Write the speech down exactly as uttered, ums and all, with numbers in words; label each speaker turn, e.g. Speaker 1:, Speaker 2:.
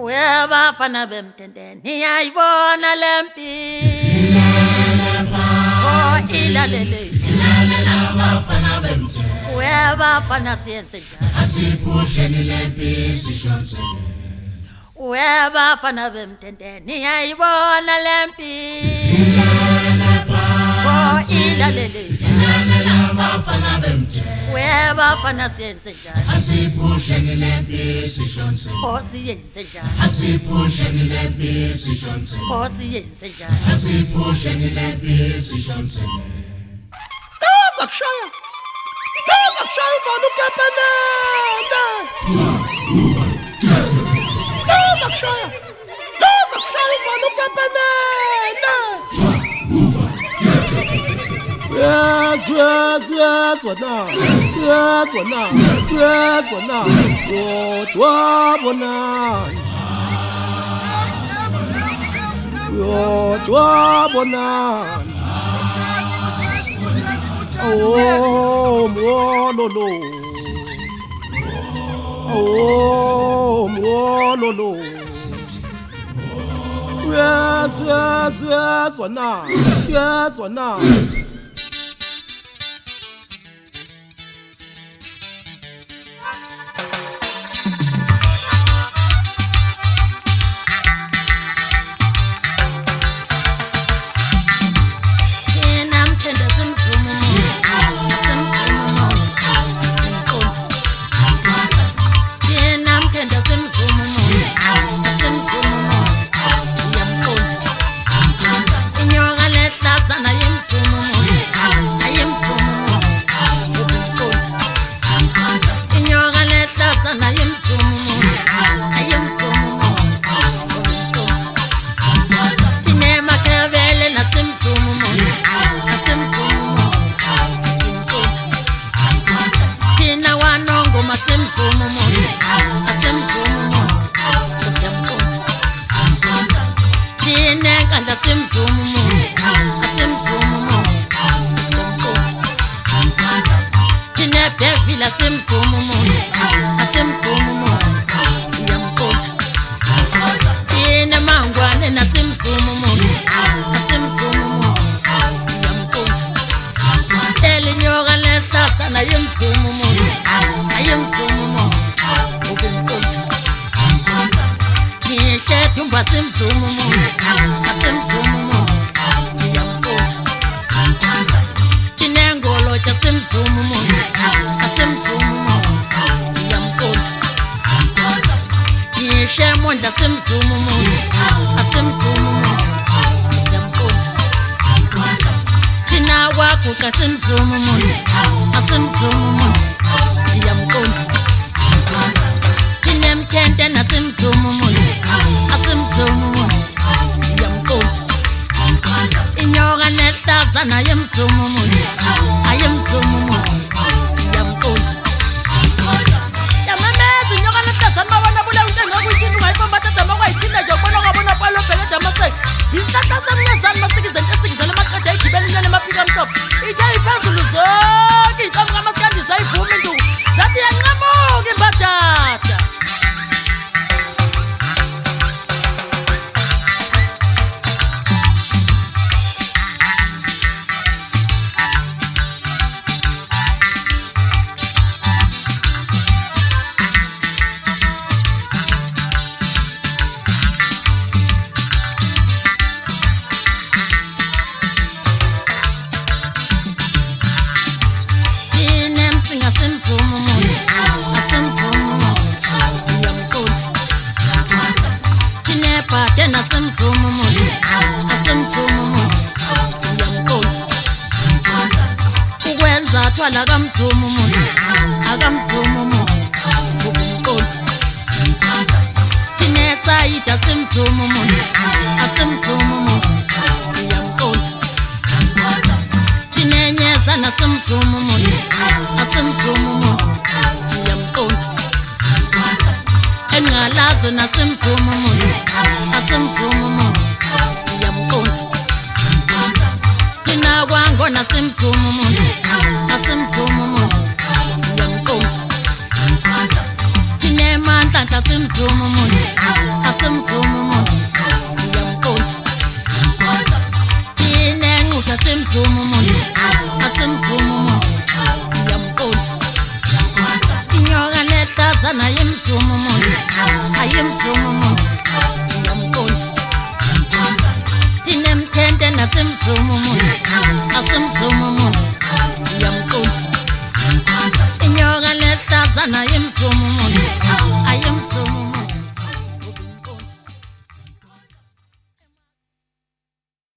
Speaker 1: Uyabafana bemtendeni iyayibona lempi Oh ilalele
Speaker 2: Ilalela abafana bemtendeni
Speaker 1: Uyabafana siyenze njani
Speaker 2: Asiphusheni lempi sishonsele
Speaker 1: Uyabafana bemtendeni iyayibona lempi
Speaker 2: Ilalela
Speaker 1: Oh ilalele
Speaker 2: Ilalela abafana bemtendeni
Speaker 1: Uyabafana siyenze njani
Speaker 2: Asiphusheni lempi sishonsele
Speaker 1: Oh siyenze njani
Speaker 2: Asiphusheni lempi sishonsele
Speaker 1: Oh siyenze njani
Speaker 2: Asiphusheni lempi sishonsele
Speaker 3: Zakushaya Zakushaya uvana ukepenene Zakushaya Zakushaya uvana ukepenene Yes, yes, yes, wena Yes, wena Yes, wena Yodwa bonani Yodwa bonani Oh, mwololo. Oh, mwololo. Yes, yes, yes, wana. Yes, wana.
Speaker 1: Asemsumu, siyamqonda. Kine man Tinhlanhla simzuma umuntu asimzuma umuntu siyamqonda tinenqutha simzuma umuntu asimzuma umuntu siyamqonda inyoka letazana yimzuma umuntu ayimzuma umuntu siyamqonda tinemthente nasimzuma umuntu